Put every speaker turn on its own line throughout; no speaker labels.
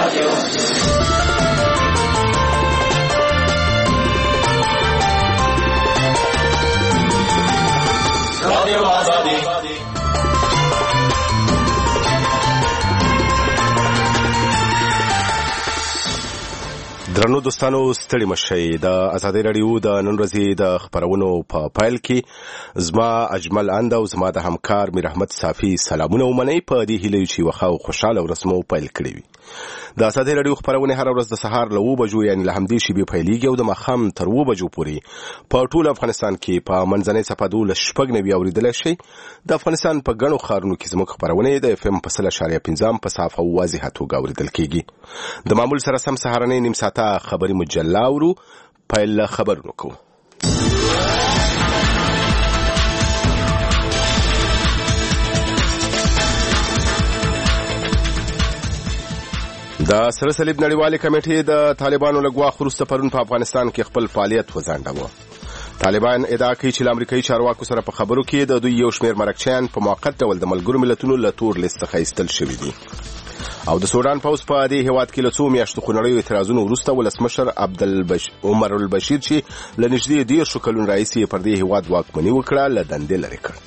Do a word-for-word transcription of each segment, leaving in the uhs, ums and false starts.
درنو دوستانو ستړي مشئ. د ازادي رادیو د نن ورځې د خبرونو په پایل کې زما اجمل اند او زما د همکار میر احمد صافي سلامونه ومنئ په دې هیله چې وخا او خوشاله ورسمو پایل کړی وي. د ازادي رادیو خبرونه هر ورځ د سهار له اوه بجو یعنی له همدې شیبې پیلېږي او د ماښام تر اوه بجو پورې په ټول افغانستان کې په منځنۍ صفحه دولس شپږ نوي اورېدلی شئ. د افغانستان په ګڼو ښارونو کې زموږ خبرونه د اف ام په سل اشاریه پنځم په صافه او واضحه توګه اورېدل کېږي. د معمول سره سم سهارنۍ نیم ساعته خبري مجله اورو. پیل خبرونه کوو. د سره صلیب نړیوالې کمیټې د طالبانو له ګواښ وروسته پرون په افغانستان کې خپل فعالیت وځنډاوه. طالبان ادعا کوي چې له امریکایي چارواکو سره په خبرو کې د دوی یو شمېر مرکچیان په موقت ډول د ملګرو ملتونو له تور لیست څخه ایستل شوي دي. او د سودان پوځ په دې هیواد کې له څو میاشتو خونړیو اعتراضونو وروسته ولسمشر عبدالبشیر عمر البشیر چې له نږدې دېرشو کلونو راهیسې یې پر دې هیواد واکمني وکړه له دندې لرې کړ.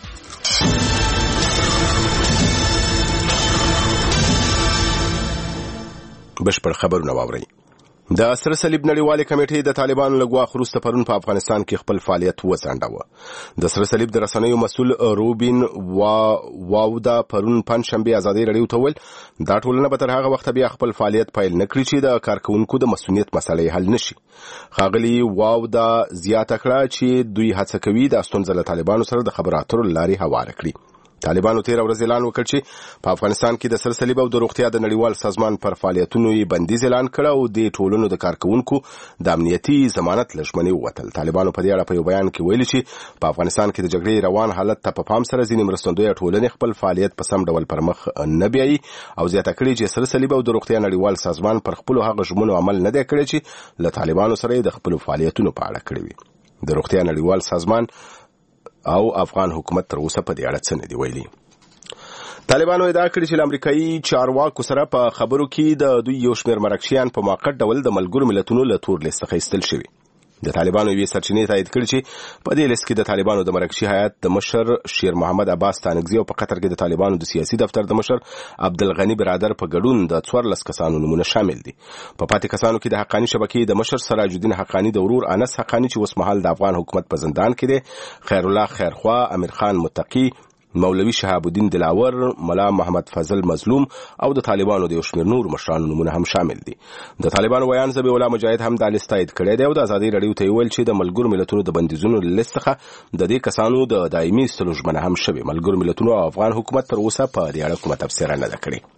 بشپړ خبرونه واورئ. د سره صلیب نړیوالې کمیټې د طالبانو له ګواښ وروسته پرون په افغانستان کې خپل فعالیت وځنډاوه. د سره صلیب د رسنیو مسؤل روبین واودا پرون پنجشنبې ازادي رادیو ته وویل دا ټولنه به تر هغه وخته بیا خپل فعالیت پیل نه کړي چې د کارکوونکو د مسؤلیت مسله حل نشي. ښاغلي واودا زیاته کړه چې دوی هڅه کوي د ستونزه له طالبانو سره د خبرو اترو له لارې هواره کړي. طالبانو تیر ورځ اعلان وکړ چې په افغانستان کې د سره صلیب او د روغتیا د نړیوال سازمان پر فعالیتونو یې بندیز اعلان کړ او د ټولنو د کارکوونکو د امنیتي ضمانت له ژمنې ووتل. طالبانو په دې اړه په یو بیان کې ویلي چې په افغانستان کې د جګړې روان حالت ته په پام سره ځینې مرستندویه ټولنې خپل فعالیت په سم ډول پر مخ نه بیایي او زیاته کړي چې سره صلیب او د روغتیا نړیوال سازمان پر خپلو هغه ژمنو عمل نه دی کړی چې له طالبانو سره یې د خپلو فعالیتونو په اړه کړي وي. د روغتیا نړیوال سازمان او افغان حکومت تر اوسه په دې اړه څه نه دي ویلي. طالبانو ادعا کړې چې امریکایي چارواکو سره په خبرو کې د دوی یو شمېر مرکچیان په موقت ډول د ملګرو ملتونو له تور لیست څخه ایستل شوي. د طالبانو یوې سرچینې تایید کړي چې په دې لیست کې د طالبانو د مرکچي هیات د مشر شیر محمد عباس تانکزي او په قطر کې د طالبانو د سیاسي دفتر د مشر عبدالغني برادر په ګډون د څوارلس کسانو نومونه شامل دي. په پاتې کسانو کې د حقاني شبکې د مشر سراج الدین حقاني د ورور انس حقاني چې اوس مهال د افغان حکومت په زندان کې دی، خیر الله خیرخوا، امیر خان متقي، مولوي شهاب الدین دلاور، ملا محمد فضل مظلوم او د طالبانو د یو شمېر نور مشرانو نومونه هم شامل دي. د طالبانو ویان ذبیح الله مجاهد هم دا لیست تایید کړی دی او د ازادي رادیو ته ویل چې د ملګرو ملتونو د بندیزونو لیست څخه د دې کسانو د دایمي ایستلو ژمنه هم شوې. ملګرو ملتونو او افغان حکومت تر اوسه په دې اړه کومه تبصره نه ده کړې.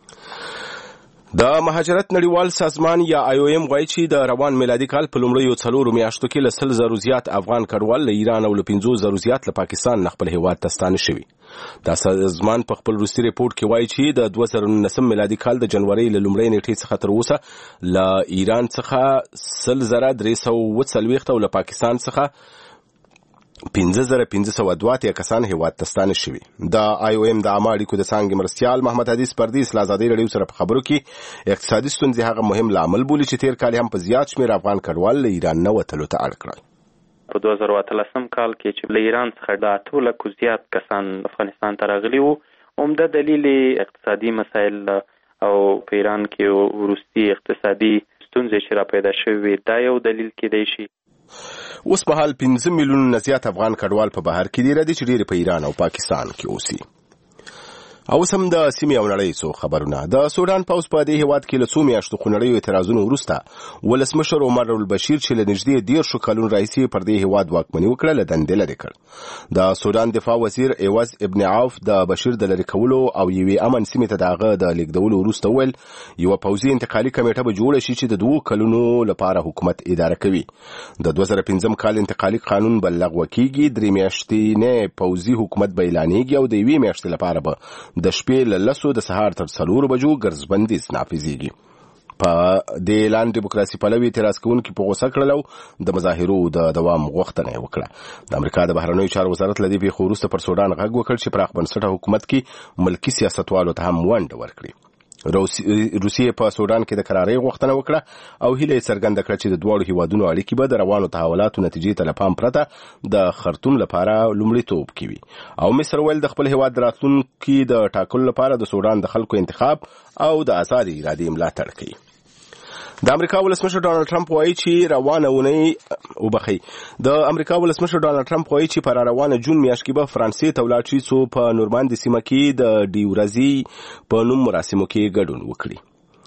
د مهاجرت نړیوال سازمان یا آی او ایم وایي چې د روان میلادي کال په لومړیو څلورو میاشتو کې له سل زرو زیات افغان کډوال له ایران او له پنځو زرو زیات له پاکستان نه خپل هیواد ته ستانه شوي. دا سازمان په خپل وروستي ریپورت کې وایي چې د دوه زره نولسم میلادي کال د جنورۍ له لومړۍ نیټې څخه تر اوسه له ایران څخه سل زره درې سوه اووه څلوېښت او له پاکستان څخه پنځه زره پنځه سوه دوه اتیا کسان هیواد ته ستانه شوي. د آی او ایم د عامه اړیکو د څانګې مرستیال محمد حدیث پردیس له ازادي رادیو سره په خبرو کې اقتصادي ستونزې هغه مهم لامل بولي چې تیر کال هم په زیات شمېر افغان کډوال له ایران نه وتلو ته اړ کړل.
په دوه زره اتلسم کال کې چې له ایران څخه د اتو لکو زیات کسان افغانستان ته راغلي وو، عمده دلیل اقتصادي مسایل او په ایران کې وروستي اقتصادي ستونزې چې را پیدا شوې دا یو دلیل کېدای شي.
اوس مهال پنځه میلیونه نه زیات افغان کډوال په بهر کې دي ردي چې ډېر په ایران او پاکستان کې اوسي. او سم د سیمې او نړۍ څو خبرونه. د سودان پوځ په دې هیواد کې له څو میاشتو خونړیو اعتراضونو وروسته ولسمشر عمر البشیر چې له نږدې دېرشو کلونو راهیسې پر دې هیواد واکمني وکړه له دندې لرې کړ. د سودان دفاع وزیر عوض ابن عوف د بشیر د لرې کولو او یوې امن سیمې ته د هغه د لیږدولو وروسته وویل یوه پوځي انتقالي کمیټه به جوړه شي چې د دوو کلونو لپاره حکومت اداره کوي. د دوه زره پنځم کال انتقالي قانون به لغوه کیږي، درې میاشتې پوځي حکومت به اعلانېږي او د یوې میاشتې لپاره به د شپې له لسو د سهار تر څلورو بجو ګرځبندیز نافذیږي. په دې اعلان ډیموکراسي پلوي اعتراض کوونکي په غوسه کړل او د مظاهرو د دوام غوښتنه یې وکړه. د امریکا د بهرنیو چارو وزارت له دې پیښو وروسته پر سودان غږ وکړ چې پراخ بنسټه حکومت کې ملکي سیاستوالو ته هم ونډه ورکړي. روسیې په سودان کې د قرارۍ غوښتنه وکړه او هیله یې څرګنده کړه چې د دواړو هیوادونو اړیکې به د روانو تحولاتو نتیجې ته له پام پرته د خرطوم لپاره لومړیتوب کوي. او مصر ویل د خپل هیواد د راتلونکي د ټاکلو لپاره د سودان د خلکو انتخاب او د آزادې ارادې ملاتړ کوي. د امریکا ولسمشر ډانلډ ټرمپ وایي چې روانه اونۍ وبخي د امریکا ولسمشر ډانلډ ټرمپ وایي چې پر روانه جون میاشت کې به فرانسې ته ولاړ شي څو په نورماندي سیمه کې د ډیورزي په نوم مراسمو کې ګډون وکړي.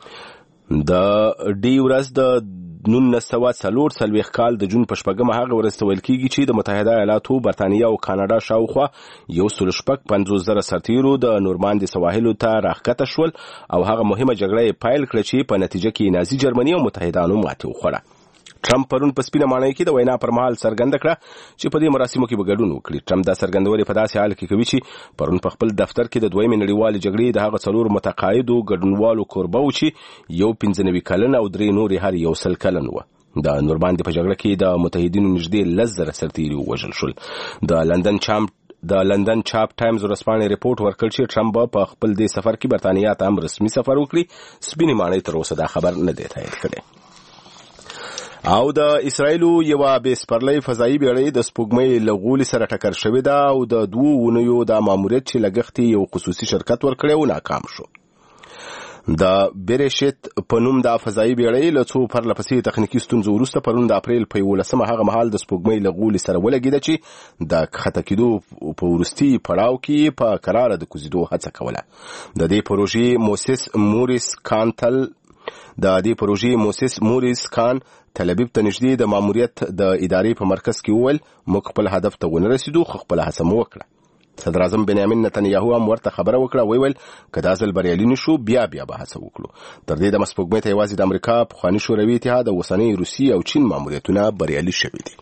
د ډیورز د نولس سوه څلور څلوېښت کال د جون په شپږمه هغه ورځ ته ویل کېږي چې د متحده ایالاتو، برطانیه او کاناډا شاوخوا یو سل شپږ پنځوس زره سرتیرو د نورماندي سواحلو ته راښکته شول او هغه مهمه جګړه یې پیل کړه چې په نتیجه کې نازي جرمني او متحدانو ماتې وخوړه. ټرمپ پرون په سپینه ماڼۍ کې د وینا پر مهال څرګنده کړه چې په دې مراسمو کې به ګډون وکړي. ټرمپ دا څرګندونې په داسې حال کې کوي چې پرون په خپل دفتر کې د دویمې نړیوالې جګړې د هغه څلور متقاعدو ګډونوالو کوربه و چې یو پنځه نوي کلن او درې نورې هر یو سل کلن و. د نورماندي په جګړه کې د متحدینو نږدې لس زره سرتیري ووژل شول. د لندن چامپ د لندن چاپ ټایمز ورځپاڼې ریپورت ورکړ چې ټرمپ په خپل دې سفر کې برطانیه ته هم رسمي سفر وکړي. سپینې ماڼۍ تر اوسه دا خبر نه دی تایید کړی. او د اسرایلو یو بې سپرلۍ فضایي بیړۍ د سپوږمۍ له غولي سره ټکر شوې ده او د دوو اونیو د ماموریت چې لګښت یو خصوصي شرکت ورکړی و ناکام شو. د بیرشت په نوم د فضایي بیړۍ له څو پرلپسې تخنیکي ستونزو وروسته پرون د اپریل په یولسمه هغه مهال د سپوږمۍ له غولي سره ولګېده چې د کښته کېدو په وروستي پړاو کې په کراره د کوزېدو هڅه کوله. د دې پروژې موسس موريس کان تل د دې پروژې موسس موريس کان تل ابیب ته نږدې د ماموریت د ادارې په مرکز کې وویل موږ خپل هدف ته ونه رسیدو خو خپل هڅه مو وکړه. صدر اعظم بنیامین نتنیاهو هم ورته خبره وکړه ویل که دا ځل بریالي نشو بیا بیا به هڅه وکړو. تر دې دمه سپوږمۍ ته یوازې د امریکا، پخواني شوروي اتحاد او اوسنۍ روسیې او چین ماموریتونه بریالي شوي دي.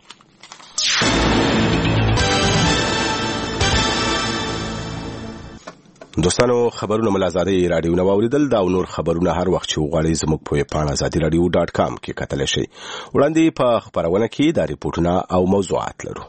دوستانو خبرونه ملازادي رادیو نو اوریدل دا نور خبرونه هر وخت چې وغواړئ زموږ په پاڼه ازادي رادیو ډاټ کام کې کتلی شئ. وړاندې په خبرونه کې دا ریپورتونه او موضوعات لرو.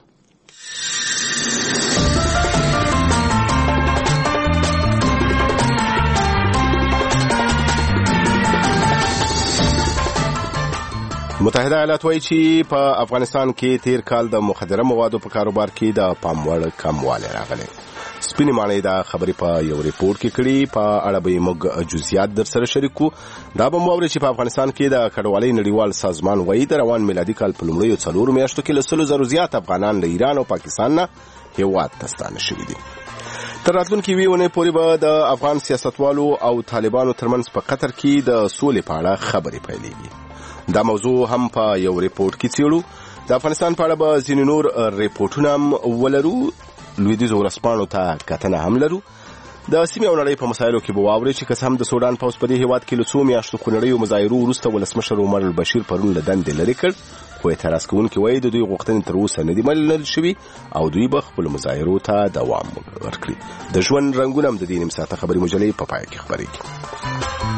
متحده ایالات وایي چې په افغانستان کې تیر کال د مخدره موادو په کاروبار کې د پام وړ کموالی راغلی. سپینې ماڼۍ دا خبرې په یو ریپورت کې کړي. په اړه به موږ جزئیات در سره شریکو. دا به مو اورئ چې په افغانستان کې د کډوالۍ نړیوال سازمان وایي د روان میلادي کال په لومړیو څلورو میاشتو کې له سلو زرو زیات افغانان له ایران او پاکستان نه هیواد ته ستانه شوي دي. تر راتلونکي یوې اونۍ پورې به د افغان سیاستوالو او طالبانو ترمنځ په قطر کې د سولې په اړه خبرې پیلېږي. دا موضوع هم په یو ریپورت کې څېړو. د افغانستان په اړه به ځینې نور ریپورټونه هم ولرو. لویدیځو ورځپاڼو ته کتنه هم لرو. د سیمې او نړۍ په مسایلو کې به واورئ چې که هم د سودان پوځ په دې هیواد کې له څو میاشتو خونړیو مظاهرو وروسته ولسمشر عمر البشیر پرون له دندې لرې کړ. خو اعتراض کوونکي وایي د دوی غوښتنې تر اوسه نه دي منل شوي او دوی به خپلو مظاهرو ته دوام ورکړي. د ژوند رنګونه هم د دې نیم ساعته خبري مجلې په پای کې خپرېږي.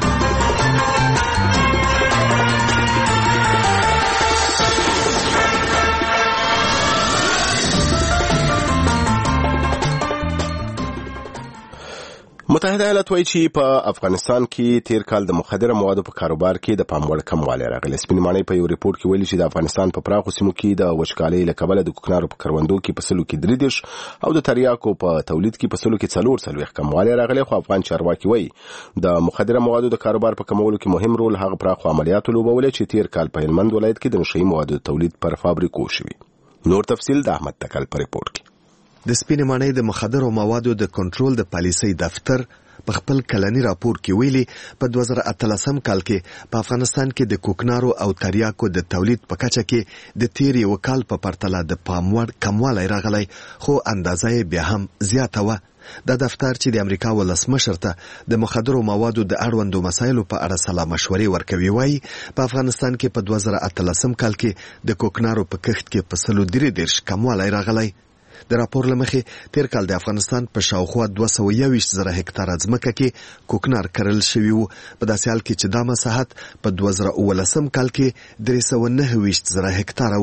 متحده ایالات وایي چې په افغانستان کې تیر کال د مخدره موادو په کاروبار کې د پام وړ کموالی راغلی. سپینې ماڼۍ په یو ریپورت کې ویلي چې د افغانستان په پراخو سیمو کې د وچکالۍ له کبله د کوکنارو په کروندو کې په سلو کې درې دېرش او د تریاکو په تولید کې په سلو کې څلور څلوېښت کموالی راغلی. خو افغان چارواکي وایي د مخدره موادو د کاروبار په کمولو کې مهم رول هغه پراخو عملیاتو لوبولی چې تیر کال په هلمند ولایت کې د نشهیي موادو تولید پر فابریکو شوي. نور تفصیل د احمد تکل په ریپورت کې.
د سپینې ماڼۍ د مخدرو موادو د کنټرول د پالیسۍ دفتر په خپل کلنی راپور کې ویلي په دوه زره اتلسم کال کې په افغانستان کې د کوکنارو او تریاکو د تولید په کچه کې د تیر یو کال په پرتله د پام وړ کموالی راغلی خو اندازه یې بیا هم زیاته وه. دا دفتر چې د امریکا ولسمشر ته د مخدرو موادو د اړوندو مسایلو په اړه سلا مشورې ورکوي وایي په افغانستان کې په دوه زره اتلسم کال کې د کوکنارو په کښت کې په سلو درې دېرش کموالی راغلی. د راپور له مخې تیر کال د افغانستان په شاوخوا دوه سوه یوویشت زره هکتاره ځمکه کې کوکنار کرل شوي وو. په داسې حال کې چې دا مساحت په دوه زره اوولسم کال کې درې سوه نهه ویشت زره هکتاره وو.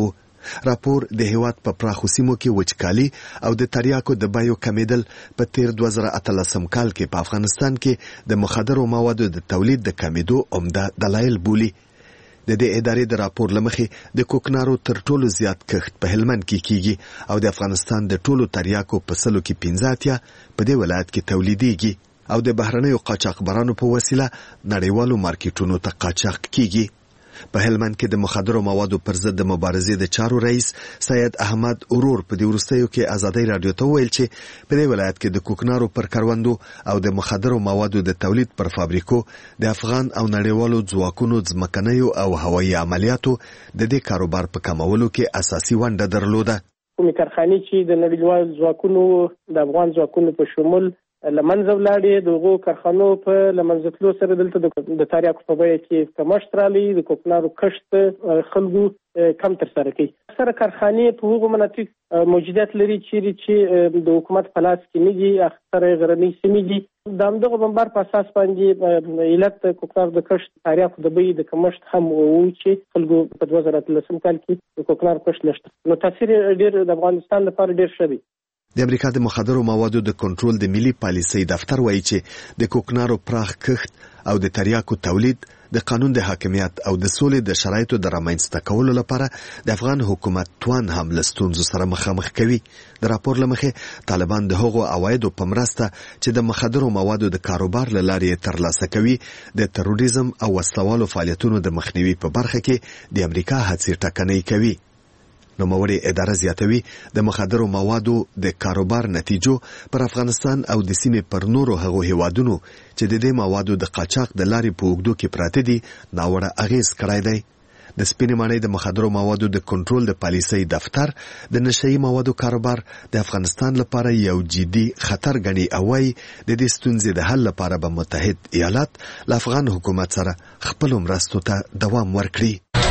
راپور د هیواد په پراخو سیمو کې وچکالي او د تریاکو د بیو کمیدل په تیر دوه زره اتلسم کال کې په افغانستان کې د مخدرو موادو د تولید د کمیدو عمده دلایل بولي. د دې ادارې د راپور لمخې د کوکنارو تر ټولو زیات کښت په هلمند کې کیږي او د افغانستان د ټولو تریاکو په سلو کې پنځه اتیا په دې ولایت کې تولیدېږي او د بهرنیو قاچاقبرانو په وسیله نړیوالو مارکیټونو ته قاچاق کیږي. په هلمند کې د مخدرو موادو پر ضد د مبارزې د چارو رئیس سید احمد اورور په دې وروستیو کې ازادۍ رادیو ته ویل چې په دې ولایت کې د کوکنارو پر کروندو او د مخدرو موادو د تولید پر فابریکو د افغان او نړیوالو ځواکونو ځمکنیو او هوایي عملیاتو د دې کاروبار په کمولو کې اساسي ونډه درلوده.
کومې کارخانې چې د نړیوالو ځواکونو د افغان ځواکونو په شمول لمنځه ولاړې د هغو کارخانو په لمنځه تلو سره دلته د تریاکو په بیه کې کمښت راغلی، د کوکنارو کښت خلکو کم ترسره کوي. اکثره کارخانې په هغو مناطق موجودیت لري چیرې چې د حکومت په لاس کې نه دي، اکثره غرنۍ سیمې دي. د همدغه بمبار په اساس باندې علت کوکنارو د کښت تریاکو د بیې د کمښت هم و چې خلکو په دوه زره اتلسم کال کې د کوکنارو کښت نشته. نو تاثیر ډېر د افغانستان لپاره ډېر ښه دی.
د امریکا د مخدرو موادو د کنټرول د ملي پالیسۍ دفتر وایي چې د کوکنارو پراخ کښت او د تریاکو تولید د قانون د حاکمیت او د سولې د شرایطو د رامنځته کولو لپاره د افغان حکومت توان هم له ستونزو سره مخامخ کوي. د راپور له مخې طالبان د هغو عوایدو په مرسته چې د مخدرو موادو د کاروبار له لارې ترلاسه کوي د تروریزم او وسلوالو فعالیتونو د مخنیوي په برخه کې د امریکا هڅې ټکنۍ کوي. نوموړې اداره زیاتوي د مخدرو موادو د کاروبار نتیجو پر افغانستان او د سیمې پر نورو هغو هیوادونو چې د دې موادو د قاچاق د لارې په اوږدو کې پراته دي ناوړه اغیز کړی دی. د سپینې ماڼۍ د مخدرو موادو د کنټرول د پالیسۍ دفتر د نشهیي موادو کاروبار د افغانستان لپاره یو جدي خطر ګڼي او وايي د دې ستونزې د حل لپاره به متحد ایالات له افغان حکومت سره خپلو مرستو ته دوام ورکړي.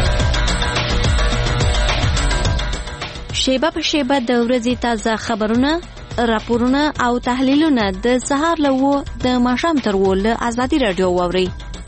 شیبه په شیبه د ورځې تازه خبرونه، راپورونه او تحلیلونه د سهار له و د ماښام تر و له ازادي راډیو واورئ.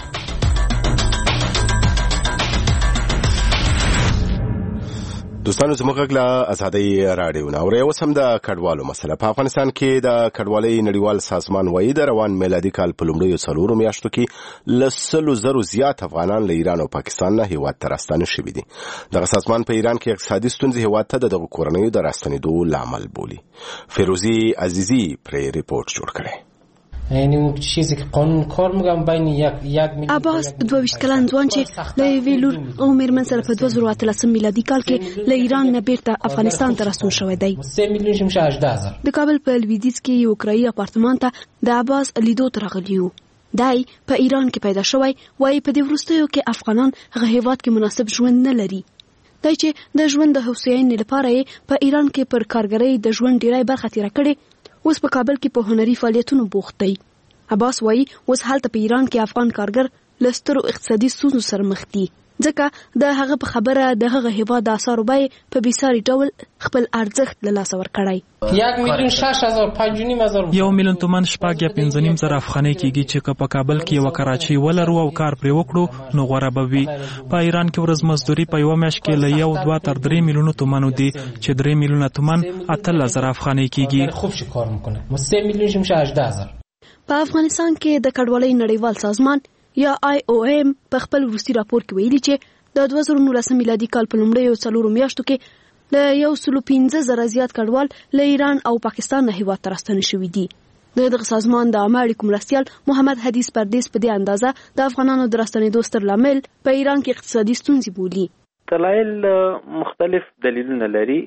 دوستانو زموږ غږ له ازادۍ راډیو نه اورئ. اوس هم د کډوالو مسله. په افغانستان کې د کډوالۍ نړیوال سازمان وایي د روان میلادي کال په لومړیو څلورو میاشتو کې له سلو زرو زیات افغانان له ایران او پاکستان نه هیواد ته راستانه شوي دي. دغه سازمان په ایران کې اقتصادي ستونزې هیواد ته د دغو کورنیو د راستنېدو لامل بولي. فیروزی عزیزی پرې ریپورت جوړ کړی.
یعنی اون چیزی که قانون کار میگم بین یک یک میلیون
عباس دوه ویشت کلن ځوان چې له یوې لور او میرمن سره په دوه زره اتلسم میلادي کال کې له ایران نه بیرته افغانستان ته راستون شوی دی.
سه میلیون شمشه هجده هزار.
د کابل په لویدیځ کې یو کرایي اپارتمان ته د عباس لیدو ته راغلی و. دی په ایران کې پیدا شوی، وایي په دې وروستیو کې افغانان هغه هیواد کې مناسب ژوند نه لري. دی چې د ژوند د هوساینې لپاره یې په ایران کې پر کارګرۍ د ژوند ډیری برخه تیره کړې، اوس په کابل کې په هنري فعالیتونو بوخت دی. عباس وایي اوس هلته په ایران کې افغان کارګر له سترو اقتصادي ستونزو سره مخ دي، ځکه د هغه په خبره د هغه هیواد د اسعارو بیې په بېساري ډول خپل ارزښت له لاسه ورکړی.
یک میلیون شش هزار پنج و نیم هزار
یو میلیون تومان شپږ یا پنځه نیم زره افغانۍ کېږي چې که په کابل کې یوه کراچۍ ولرو او کار پرې وکړو نو غوره به وي. په ایران کې ورځ مزدوري په یوه میاشت کې له یو دوه تر درې میلیونو تومانو دي چې درې میلیونه تومان اتلس زره افغانۍ کېږي.
خوب شي کار میکنه. سه میلیون شمشه هجده هزار.
په افغانستان کې د کډوالۍ نړیوال سازمان یا آی او ایم په خپل وروستي راپور کې ویلي چې د دوه زره نولسم میلادي کال په لومړیو څلورو میاشتو کې له یو سلو پنځه زره زیات کډوال له ایران او پاکستان نه هیواد ته راستانه شوي دي. د دغه سازمان د عامه اړیکو مرستیال محمد حدیث پردیس په دې اندازه د افغانانو د راستنېدو ستر لامل په ایران کې اقتصادي ستونزې بولي.
دلایل مختلف دلیلونه لري.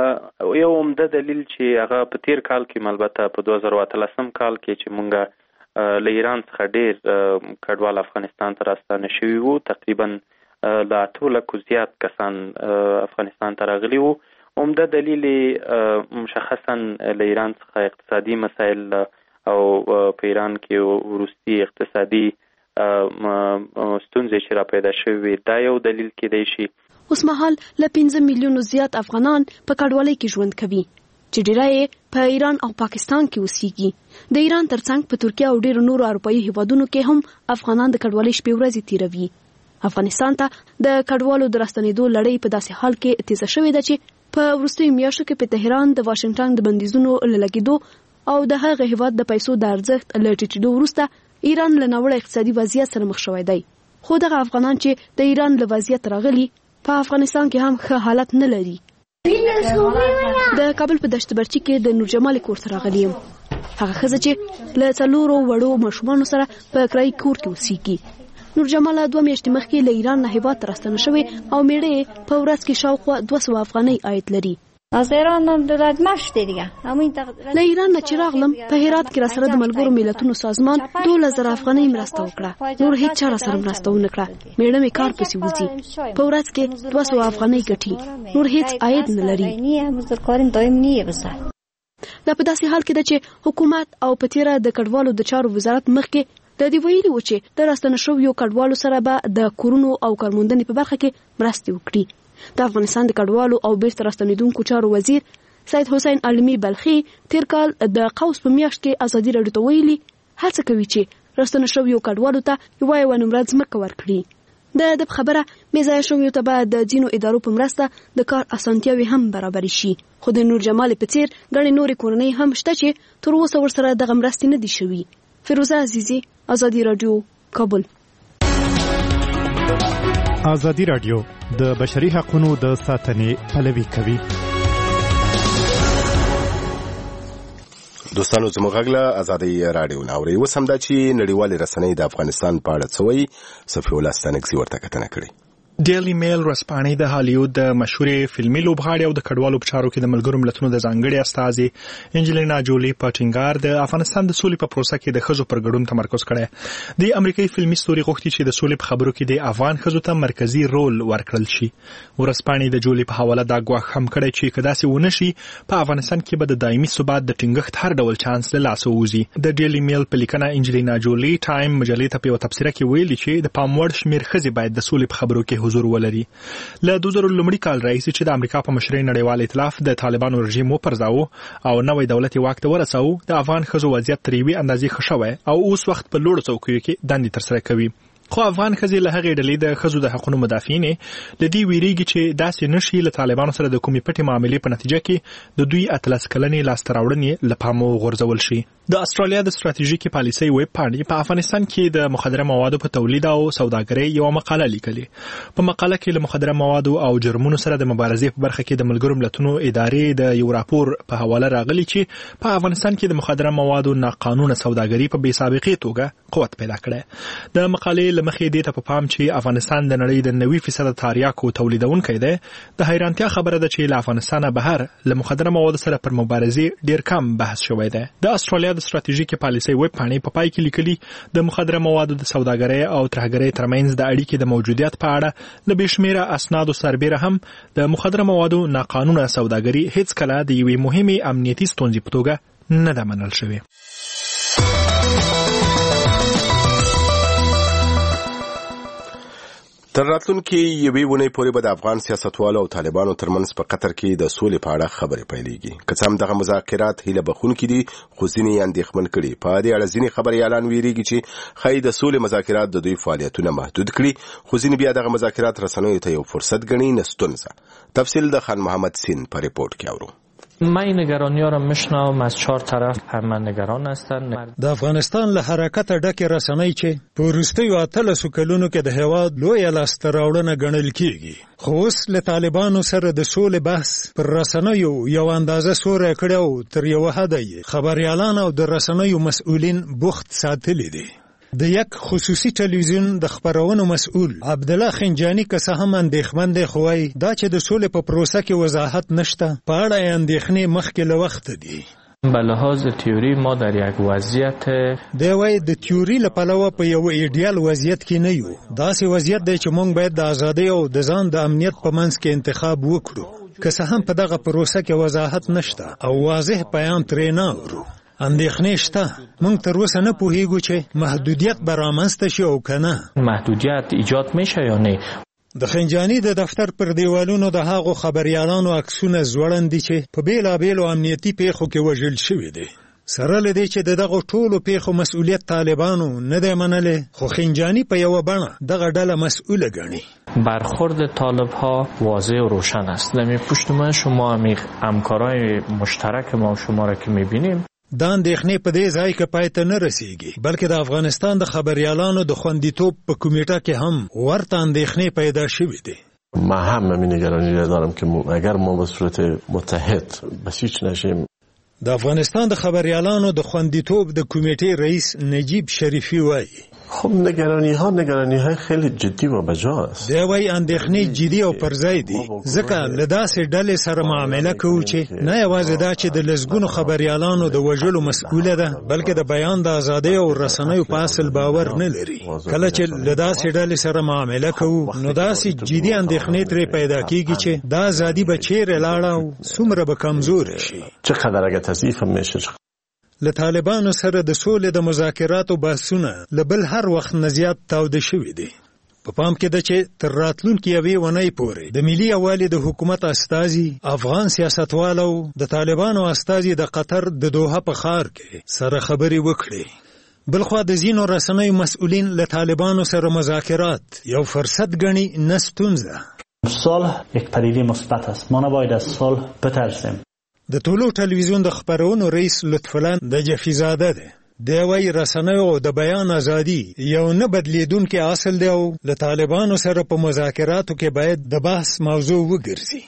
یو عمده دلیل چې هغه په تیر کال کې البته په دوه زره اتلسم کال کې چې مونږ له ایران څخه ډیر کډوال افغانستان ته راستانه شوي وو، تقریبا له اتو لکو زیات کسان افغانستان ته راغلي وو. عمده دلیل مشخصا له ایران څخه اقتصادي مسایل او په ایران کې وروستي اقتصادي ستونزې چې را پیدا شوي، دا یو دلیل کېدای شي.
اوس مهال له پنځه میلیونو زیات افغانان په کډوالۍ کې ژوند کوي چې ډیری یې په ایران او پاکستان کې اوسېږي. د ایران ترڅنګ په ترکیه او ډیرو نورو اروپایي هیوادونو کې هم افغانان د کډوالۍ شپې ورځې تیروي. افغانستان ته د کډوالو د راستنېدو لړۍ په داسې حال کې تیزه شوې ده چې په وروستیو میاشتو کې په تهران د واشنگټن د بندیزونو له لګېدو او د هغه هیواد د پیسو د ارزښت له ټیټېدو وروسته ایران له ناوړه اقتصادي وضعیت سره مخ شوی دی. خو دغه افغانان چې د ایران له وضعیت راغلي په افغانستان کې هم ښه حالت نه لري. د کابل په دشت برچي کې د نور جمال کور ته راغلی یم. هغه ښځه چې له څلورو وړو ماشومانو سره په کرایي کور کې اوسېږي. نور جمال دوه میاشتې مخکې له ایران نه هیواد ته راستنه شوې او میړه په ورځ کې شاوخوا دوه سوه افغانۍ عاید لري.
از ایران دولت مشته دیگه همین
له ایران نه چې راغلم په هرات کې را سره د ملګرو ملتونو سازمان دولس زره افغانۍ مرسته وکړه. نور هیڅ چا را سره مرسته ونه کړه. میړه مې کار پسې وځي، په ورځ کې دوه سوه افغانۍ ګټي، نور هیڅ عاید نه لري. دا په داسې حال کې ده چې حکومت او په تیره د کډوالو د چارو وزارت مخکې د دې ویلي و چې د راستنه شویو کډوالو سره به د کورونو او کارموندنې په برخه کې مرستې وکړي. د افغانستان د کډوالو او بیرته راستنېدونکو چارو وزیر سید حسین علمي بلخي تیر کال د قوس په میاشت کې ازادي راډیو ته ویلي هڅه کوي چې راستنه شویو کډوالو ته یوه یوه نمره ځمکه ورکړي. د دې خبره بې ځایه شویو ته به د ځینو ادارو په مرسته د کار اسانتیاوې هم برابرې شي. خو د نور جمال په څیر ګڼې نورې کورنۍ هم شته چې تر اوسه ورسره دغه مرستې نه دي شوي. فیروزه عزیزی، ازادي رادیو، کابل.
ازادي رادیو د بشري حقوقو د ساتنې پلوي کوي.
دوستانو زموږ غږ له ازادي رادیو نه اورئ. اوس همدا چې نړیوالې رسنۍ د افغانستان په اړه څه وایي، صفي الله ستانکزي ورته کتنه کړې.
ډیلی میل ورځپاڼې د هالیوود د مشهورې فلمي لوبغاړې او د کډوالو په چارو کې د ملګرو ملتونو د ځانګړي استازي انجلینا جولی په ټینګار د افغانستان د سولې په پروسه کې د ښځو پر ګډون تمرکز کړی. د امریکایي فلمي ستوري غوښتي چې د سولې په خبرو کې د افغان ښځو ته مرکزي رول ورکړل شي. ورځپاڼې د جولی په حواله دا ګواښ هم کړی چې که داسې ونه شي په افغانستان کې به د دایمي ثبات د ټینګښت هر ډول چانس له لاسه ووځي. د ډیلی میل په لیکنه انجلینا جولی ټایم مجلې ته په یوه تبصره کې ویلي چې د پام وړ شمېر ښځې باید د سولې په خبرو کې حضور ولري. له دوه زره لومړي کال راهیسې چې د امریکا په مشرۍ نړیوال ائتلاف د طالبانو رژیم وپرځاوه او نوی دولت یې واک ته ورساوه، د افغان ښځو وضعیت تر یوې اندازې ښه شوی او اوس وخت په لوړو څوکیو کې دندې ترسره کوي. خو افغان ښځې له هغې ډلې د ښځو د حقونو مدافعینې له دې ویریږي چې داسې نشي له طالبانو سره د کومې پټې معاملې په نتیجه کې د دوی اتلس کلنې لاسته راوړنې له پامه وغورځول شي. د استرالیا د ستراتیژیکي پالیسۍ ویب پاڼې په افغانستان کې د مخدره موادو په تولید او سوداګرۍ یوه مقاله لیکلې. په مقاله کې له مخدره موادو او جرمونو سره د مبارزې په برخه کې د ملګرو ملتونو ادارې د یو راپور په حواله راغلی چې په افغانستان کې د مخدره موادو ناقانونه سوداګري په بې سابقې توګه قوت پیدا کړی. د مقالې له مخې دې ته په پام چې افغانستان د نړۍ د نوي فیصد تریاکو تولیدونکی دی، د حیرانتیا خبره ده چې له افغانستانه بهر له مخدره موادو سره پر مبارزې ډیر کم بحث شوی دی. د استرالیا د ستراتیژیکي پالیسۍ ویب پاڼې په پای کې لیکلي د مخدره موادو د سوداګرۍ او ترهګرۍ ترمنځ د اړیکې د موجودیت په اړه له بې شمېره اسنادو سربیره هم د مخدره موادو ناقانونه سوداګري هیڅ کله د یوې مهمې امنیتي ستونزې په توګه نه ده منل شوې.
تر راتلونکي یوې ونې پورې به د افغان سیاستوالو او طالبانو ترمنځ په قطر کې د سولې په اړه خبرې پیلېږي. که څه هم دغه مذاکرات هیله بخونکي دي، خو ځینې یې اندېښمن کړي. په دې اړه ځینې خبریالان ویریږي چې ښایي د سولې مذاکرات د دوی فعالیتونه محدود کړي، خو ځینې بیا دغه مذاکرات رسنیو ته یو فرصت ګڼي، نه ستونزه. تفصیل د خان محمد سین په ریپورت کې اورو.
من این نگرانی ها را میشنوم از چهار طرف همه نگران هستند.
د افغانستان له حرکت ډکه رسنۍ چې په وروستیو اتلسو کلونو کې د هیواد لویه لاسته راوړنه ګڼل کیږي، خو اوس له طالبانو سره د سولې بحث پر رسنیو یو اندازه سوری کړی او تر یوه حده یې خبریالان او د رسنیو مسؤلین بوخت ساتلی دي. د یک خصوصي ټلویزیون د خبرونو مسؤل عبدالله خنجانی که څه هم اندېښمن دی، خو وایي دا چې د سولې په پروسه کې وضاحت نشته، په اړه یې اندېښنې مخکې له وخته دي.
به لحاظ تیوری ما در یک وضعیت
دی وایي د تیوري له پلوه په یو ایډیال وضعیت کې نه یو. داسې وضعیت دی چې موږ باید د ازادۍ او د ځان د امنیت په منځ کې انتخاب وکړو. که څه هم په دغه پروسه کې وضاحت نشته او واضح بیان ترې نه اورو. اندېښنې شته. موږ تر اوسه نه پوهیږو چې محدودیت به رامنځته شي او که نه.
محدودیت ایجاد میشه یا نه.
د خنجانی د دفتر پر دیوالونو د هغو خبریالانو عکسونه ځوړند دي چې په بیلابیلو امنیتي پیښو کې وژل شوي دي. سره لدی چې دغه ټولو پیښو مسؤلیت طالبانو نه دی منلی، خو خنجانی په یو بڼه دغه ډله مسئوله ګڼي.
برخورد طالب ها واضح و روشن است. در پشت ما شما هم همکارای مشترک ما و شما را که میبینیم،
دا اندېښنې په دې ځای کې پای ته نه رسیږي، بلکې د افغانستان د خبریالانو د خوندیتوب په کمیټه کې هم ورته اندېښنې پیدا شوې دي.
ما هم همین نگرانی را دارم که اگر ما به صورت متحد بسیج نشیم.
د افغانستان د خبریالانو د خوندیتوب د کمیټې رئیس نجیب شریفی وایي
خب نگرانی ها نگرانی های خیلی جدی و بجا است.
دی وایي اندېښنې جدي او پر ځای دي، ځکه له داسې ډلې سره معامله کوو چې نه یوازې دا چې د لسګونو خبریالانو د وژلو مسؤله ده، بلکې د بیان د ازادۍ او رسنیو په اصل باور نه لري. کله چې له داسې ډلې سره معامله کوو نو داسې جدي اندېښنې ترې پیدا کیږي چې دا ازادي به چیرې لاړه او څومره به کمزورې شي.
چقدر اگه تضعیف میشه.
له طالبانو سره د سولې د مذاکراتو بحثونه له بل هر وخت نه زیات تاوده شوي دي. په پام کې ده چې تر راتلونکي یوې اونۍ پورې د ملي یووالي د حکومت استازي، افغان سیاستوالو، د طالبانو استازي د قطر د دوحه په ښار کې سره خبرې وکړي. بلخوا د ځینو رسنیو مسؤلین له طالبانو سره مذاکرات یو فرصت ګڼي، نه ستونزه.
صلح یک پدیده مثبت است. ما نباید از صلح بترسیم.
د طلوع تلویزیون د خبرونو رئیس لطفالله د جفیزاده ده. دی وایي رسنیو او د بیان ازادي یو نه بدلیدونکی اصل دی او له طالبانو سره په مذاکراتو کې باید د بحث موضوع وګرځي.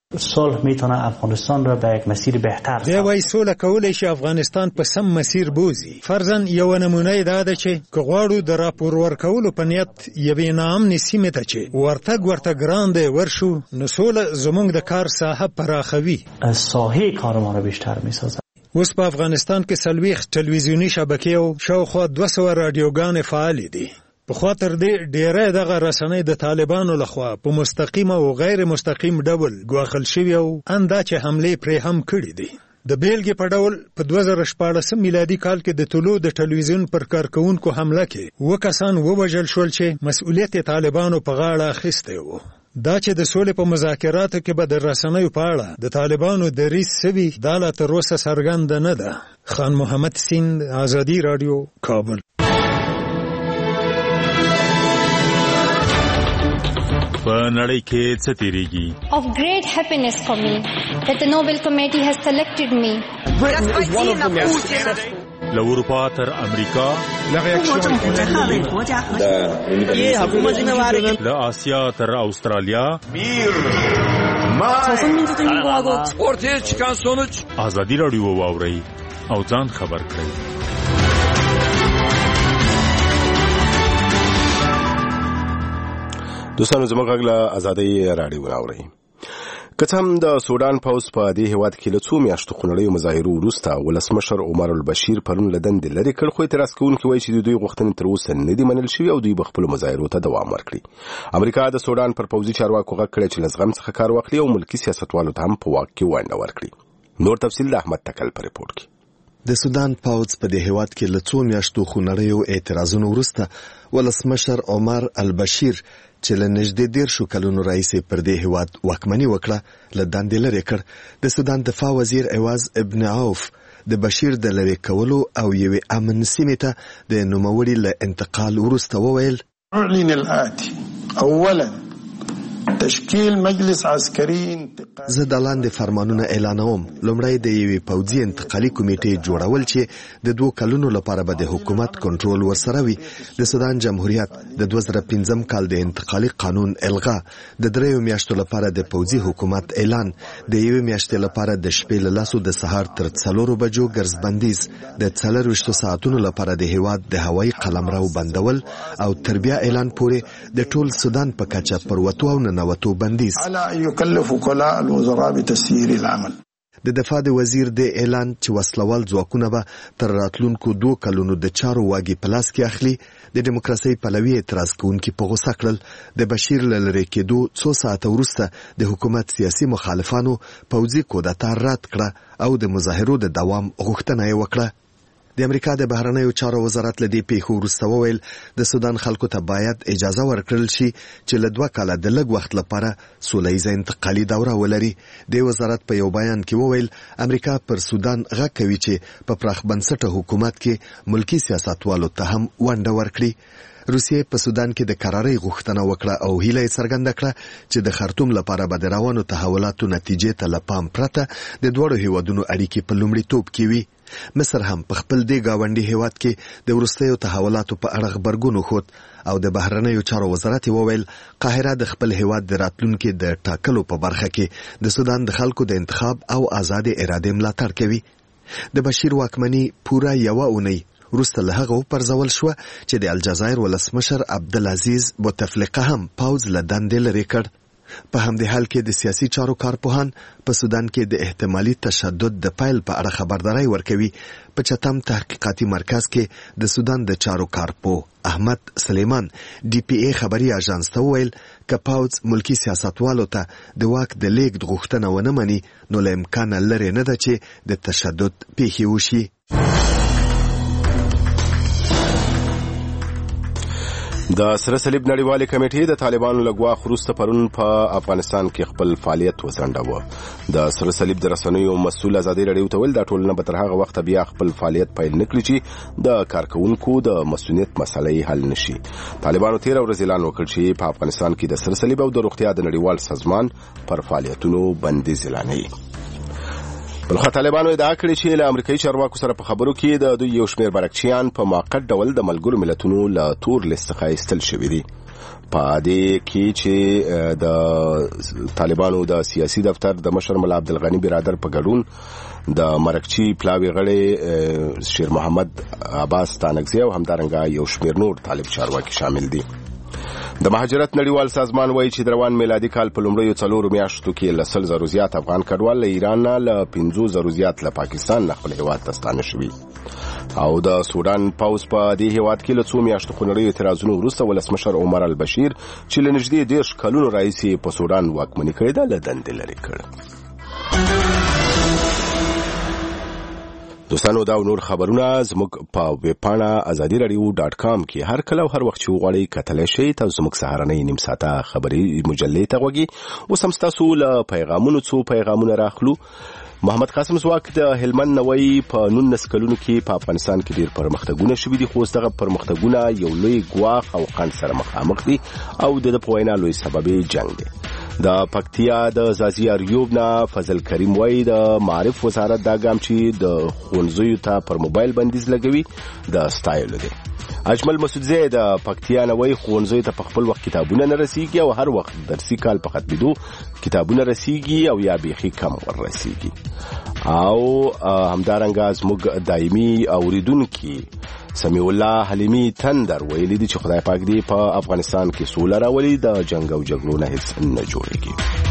صلح میتونه افغانستان را به یک مسیر بهتر
دی وایي سوله کولی شي افغانستان په سم مسیر بوزي. فرضاً یو نمونه دا ده چې که غواړو د راپور ورکولو په نیت یوې ناامنې سیمې ته چې ورتګ ورته ګران دی ورشو، نو سوله زموږ د کار ساحه پراخوي،
ساحه کار ما را بیشتر میسازه.
اوس په افغانستان کې څلوېښت تلویزیوني شبکې او شاوخوا دوه سوه راډیوګانې فعالې دي. پخوا تر دې ډیری دغه رسنۍ د طالبانو لخوا په مستقیم او غیر مستقیم ډول ګواښل شوي او اندا چې حملې پرې هم کړي دي. د بیلګې په ډول په دوه زره شپاړسم میلادي کال کې د طلوع د ټلویزیون پر کارکوونکو حمله کې اووه کسان ووژل شول چې مسؤلیت یې طالبانو په غاړه اخیستی و. دا چې د سولې په مذاکراتو کې به د رسنیو په اړه د طالبانو دریځ څه وي، دا لا تر اوسه څرګنده نه ده. خان محمد سیند، ازادي راډیو، کابل.
په نړۍ کې څه تیریږي؟
Of great happiness for me that the Nobel Committee has selected me.
له اروپا تر امریکا، له آسیا تر استرالیا،
ortaya çıkan sonuç
ازادي راډیو واورئ او ځان خبر کړئ.
دوستانو زموږ غږ له ازادۍ راډیو واورئ. که څه هم د سودان پوځ په دې هېواد کې له څو میاشتو خونړیو مظاهرو وروسته ولسمشر عمر البشیر پرون له دندې لرې کړ، خو اعتراض کوونکي وایي چې د دوی غوښتنې تر اوسه نه دي منل شوي او دوی به خپلو مظاهرو ته دوام ورکړي. امریکا د سودان پر پوځي چارواکو غږ کړی چې له زغم څخه کار واخلي او ملکي سیاستوالو ته هم په واک کې ونډه ورکړي. نور تفصیل د احمد تکل په ریپورټ کې.
د سودان پوځ په دې هېواد کې له څو میاشتو خونړیو اعتراضونو وروسته ولسمشر عمر البشیر چې له نږدې دېرشو کلونو راهیسې پر دې هېواد واکمني وکړه له دندې لرې کړ. د سودان دفاع وزیر عوض ابن عوف د بشیر د لرې کولو او یوې امن سیمې ته د نوموړي له انتقال وروسته وویل:
اعلن الآتي اولا تشکیل مجلس عسکري انتقالي.
زه د لاندې فرمانونه اعلانوم. لومړی د یوې پوځي انتقالي کمیټې جوړول چې د دوو کلونو لپاره به د حکومت کنټرول ورسره وي، د سودان جمهوریت د دوه زره پنځم کال د انتقالي قانون الغا، د دریو میاشتو لپاره د پوځي حکومت اعلان، د یوې میاشتې لپاره د شپې له لسو د سهار تر څلورو بجو ګرځبندیز، د څلرویشتو ساعتونو لپاره د هېواد د هوایي قلمرو بندول او تر بیا اعلان پورې د ټول سودان په کچه پر وتو او ننوتو بندیز. د دفاع د وزیر د اعلان چې وسلوال ځواکونه به تر راتلونکو دوه کلونو د چارو واګي په لاس کې اخلي، د دیموکراسۍ پلوي اعتراض کوونکي په غوسه کړل. د بشیر له لرې کېدو څو ساعته وروسته د حکومت سیاسي مخالفانو پوځي کودتا رد کړه او د مظاهرو د دوام غوښتنه یې وکړه. د امریکا د بهرنیو چارو وزارت له دې پیښو وروسته وویل د سودان خلکو ته باید اجازه ورکړل شي چې له دوه کاله د لږ وخت لپاره سوله ییزه انتقالي دوره ولري. د وزارت په یو بیان کې وویل امریکا پر سودان غږ کوي چې په پراخ بنسټه حکومت کې ملکی سیاستوالو ته هم ونډه ورکړي. روسیې په سودان کې د قرارۍ غوښتنه وکړه او هیله یې څرګنده کړه چې د خرطوم لپاره به د روانو تحولاتو نتیجې ته له پام پرته د دواړو هیوادونو اړیکې په لومړیتوب کې وي. مصر هم په خپل دې ګاونډي هیواد کې د وروستیو تحولاتو په اړه غبرګون وښود او د بهرنیو چارو وزارت وویل قاهره د خپل هیواد د راتلونکي د ټاکلو په برخه کې د سودان د خلکو د انتخاب او آزاد اراده ملاتړ کوي. د بشیر واکمني پوره یوه اونۍ وروسته له هغه وپرځول شوه چې د الجزایر ولسمشر عبدالعزیز بوتفلیقه هم پوځ له دندې لرې کړ. په همدې حال کې د سیاسي چارو کارپوهان په سودان کې د احتمالي تشدد د پیل په اړه خبرداری ورکوي. په چتم تحقیقاتي مرکز کې د سودان د چارو کارپوه احمد سلیمان ډي پی ای خبري اژانس ته وویل که پوځ ملکی سیاستوالو ته د واک د لیږد غوښتنه ونه مني نو له امکانه لرې نه ده چې د تشدد پیښې وشي.
د سره صلیب نړیوالې کمیټې د طالبانو له ګواښ وروسته پرون په افغانستان کې خپل فعالیت وځنډاوه. د سره صلیب د رسنیو مسؤل ازادي راډیو ته ویل دا ټولنه به تر هغه وخته بیا خپل فعالیت پیل نه کړي چې د کارکونکو د مسؤلیت مسلې حل نشي. طالبانو تیر ورځ اعلان وکړ چې په افغانستان کې د سره صلیب او د روغتیا د نړیوال سازمان پر فعالیتونو بندیز اعلانوي. بلخوا طالبانو ادعا کړې چې له امریکایي چارواکو سره په خبرو کې د دوی یو شمېر برکچیان په موقت ډول د ملګرو ملتونو له تور لیست څخه ایستل شوي دي. په دې کې چې د طالبانو د سیاسي دفتر د مشر ملا عبدالغني برادر په ګډون د مرکچی پلاوي غړي شیر محمد عباس تانکزی او همدارنګه یو شمېر نور طالب چارواکي شامل دي. د مهاجرت نړیوال سازمان وایي چې د روان میلادي کال په لومړیو څلورو میاشتو کې له سل زرو زیات افغان کډوال له ایران نه له پنځو زرو زیات له پاکستان نه خپل هیواد ته ستانه شوي او د سودان پوځ په دې هیواد کې له څو میاشتو خونړیو اعتراضونو وروسته ولسمشر عمر البشیر چې له نږدې دېرش کلونو راهیسې په سودان واکمني کړې ده له دندې لرې کړ. دوستانو دا نور خبرونه زموږ په ویبپاڼه ازادي رادیو ډاټ کام کې هر کله او هر وخت چې وغواړئ کتلی شئ. تاسو زموږ سهارنۍ نیم ساعته خبري مجلې ته غوږی. اوس هم ستاسو له پیغامونو څو پیغامونه راخلو. محمد قاسم زواک د هلمند نوی په نولس کلونو کې په افغانستان کې ډېر پرمختګونه شوي دي خو اوس دغه پرمختګونه یو لوی ګواښ او خنډ سره مخامخ دي او د ده په وینا لوی سبب یې جنګ دی. د پکتیا د زازي اریوب نه فضل کریم وایي د معارف وزارت دا ګام چې د ښوونځیو ته پر موبایل بندیز لګوي د ستایلو دی. اجمل مسعودزی د پکتیا نه وایي ښوونځیو ته په خپل وخت کتابونه نه رسیږي او هر وخت درسي کال په ختمېدو کتابونه رسیږي او یا بیخي کم ور رسیږي. او همدارنګه زموږ دایمي اوریدونکي سمیع الله حلیمی تندر ویلي دي چې خدای پاک دې په افغانستان کې سوله راولي د جنګ او جګړو نه هیڅ نه جوړیږي.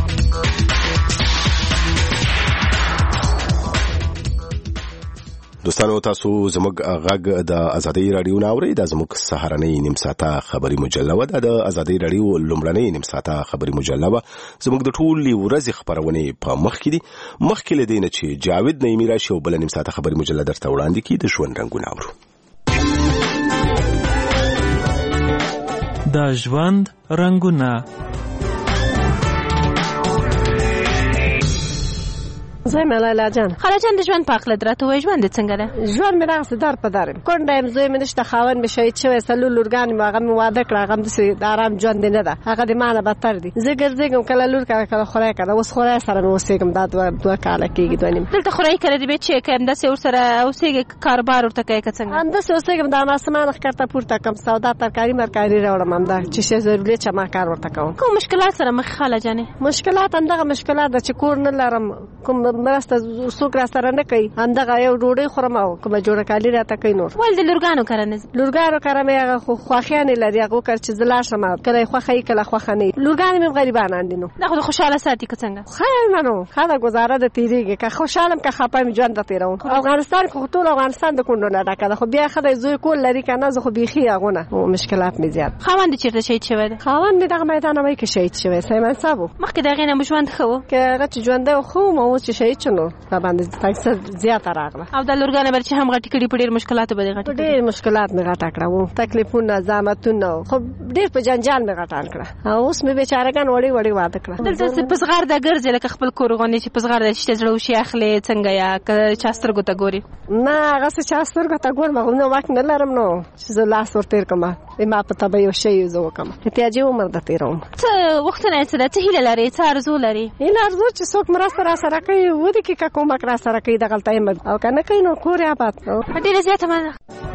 دوستانو تاسو زموږ غږ د ازادي رادیو نه اورئ. دا زموږ سهارنۍ نیم ساعته خبري مجله وه. دا د ازادي رادیو لومړنۍ نیم ساعته خبري مجله وه. زموږ د ټولې ورځې خپرونې په مخکې دي. مخکې له دې نه چې جاوید نعیمي راشي او بله نیم ساعته خبري مجله درته وړاندې کړي د ژوند رنګونه اورو.
د ژوند رنګونه.
زه یم لیلا جان.
خاله جان د ژوند په اخله درته وایي ژوند دې څنګه ده؟
ژوند مې دغسې در په در یم. کونډه یم، زوی مې نشته، خاوند مې شهید شوی، څلور لورګانې مې هغه مې واده کړه، هغه هم داسې د ارام ژوند دی نه ده، هغه د ما نه بدتر دي. زه ګرځېږم کله لور کله کله خورای کړه. اوس خورای سره مې اوسېږم دا دوه دوه کاله کېږي دوه نیم.
دلته خورای کړه دې بیا چې که همداسې ورسره اوسېږې کاروبار ورته کوې که څنګه؟
همداسې اوسېږم د ماسمان ښکته پورته کړم، سودا ترکاري مرکاري راوړم، همدا چې شی ضروري چې ما کار ورته کوم.
کوم مشکلات سره مخ خاله جانې؟
مشکلات همدغه مشکلات ده چې کور نه لرم، کوم مرسته څوک را سره نه کوي، همدغه یو ډوډۍ خورم او کومه جوړه کالي راته کوي. نور
ولې د لورګانو کره نه ځي؟
لورګانو کره مې هغه خوښیانې لري، هغه وکړ چې زه لاړ شم، کله یې خوښه وي کله خوښه نه وي. لورګانې مې غریبانان دي. نو
دا خو د خوشحاله ساتي که څنګه؟
خیر نه نو ښه ده، ګزاره ده تېرېږي، که خوشحاله م که خفه مې ژوند ته تېروم. افغانستان کې خو ټول افغانستان د کونډو نه ډکه ده، خو بیا ښه دی زوی کول لري که نه، زه خو بیخي هغونه مشکلات مې زیات.
خاوند دې چېرته شهید شوی دی؟
خاوند مې دغه میدان نوی کې شهید شوی، سیمن صاحب و.
مخکې د هغې نه مو ژوند ښه و؟
که هغه چې ژوندی و ښه وم، او چې شهید شنو په باندې تاکي زیات راغله
او د لورګانې بر چې هم غټي کړي په ډېر مشکلات باندې غټي
ډېر مشکلات مې غټه کړه وو تکلیفونه زحمتونه خو ډېر په جنجال مې غټان کړه او اوس مې بیچارهګان وړي وړي واده کړه
دلته پسغار د ګرځي لکه خپل کور غونې چې پسغار د شته زړه وشي اخلي څنګه یا که چاسترګو ته ګوري
نه هغه څه چاسترګو ته ګور مغه نو وخت نه لرم نو چې زه لاس ورتیر کوم ما په تبه یو شی زه وکم احتیاجي عمر د تیروم
ته وختونه څه ته هیله لري څه ارزو لري
هیله ارزو چې څوک مرسته را سره کوي و دې کې کومک را سره کوي د غلطۍ او کنه کوي نو کور آباد نو
ډیره زیاته مننه